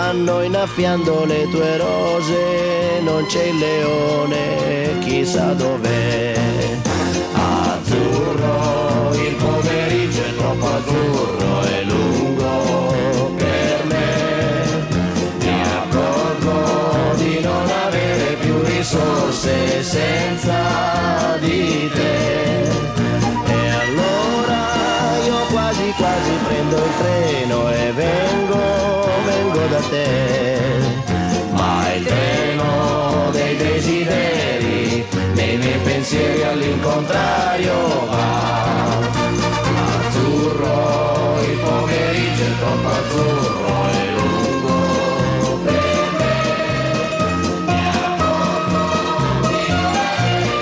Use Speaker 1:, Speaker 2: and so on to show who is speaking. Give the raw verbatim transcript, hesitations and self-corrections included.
Speaker 1: stanno innaffiando le tue rose, non c'è il leone, chissà dov'è. Azzurro, il pomeriggio è troppo azzurro e lungo per me. Mi accorgo di non avere più risorse senza di te. E allora io quasi quasi prendo il treno e vengo, vengo da te. Ma il treno dei desideri, nei miei pensieri all'incontrario